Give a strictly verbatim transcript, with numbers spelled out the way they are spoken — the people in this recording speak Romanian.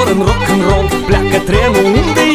zbor în rock and roll. Pleacă trenul unde